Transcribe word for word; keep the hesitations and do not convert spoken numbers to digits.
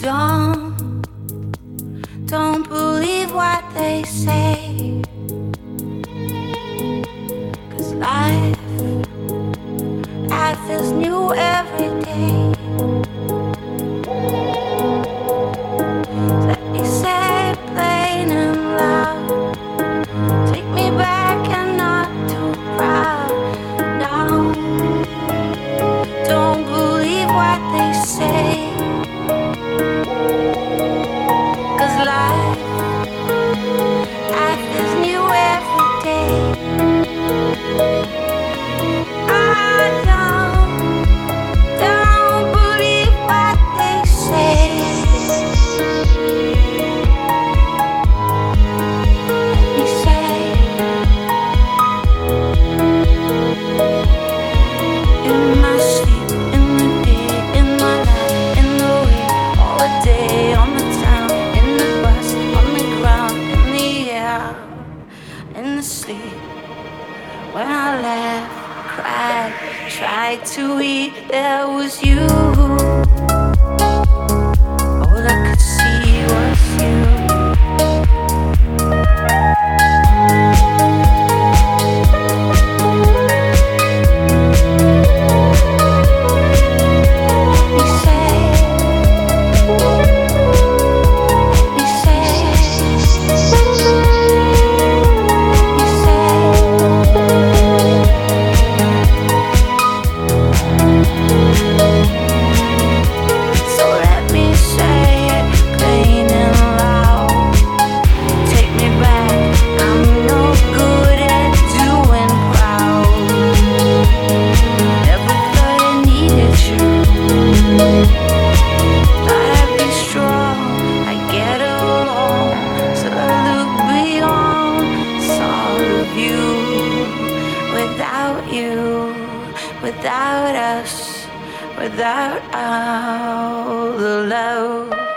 Don't, don't believe what they say, 'cause life, life is new every day. Let me say plain and loud, take me back and not too proud. Don't, don't believe what they say, 'cause life, life is new every day. I don't, don't believe what they say. Let me say, in my sleep, in the day, in my life, in the way, all the day, on the town, in the bus, on the ground, in the air, in the sleep. When I laughed, cried, tried to eat, there was you. All I could see was you. You say, you say, you say. So let me say it plain and loud, take me back, I'm no good at doing proud. Never thought I needed you, thought I'd be strong, I'd get along, till I look beyond, saw the view. Without you, without us, without all the love.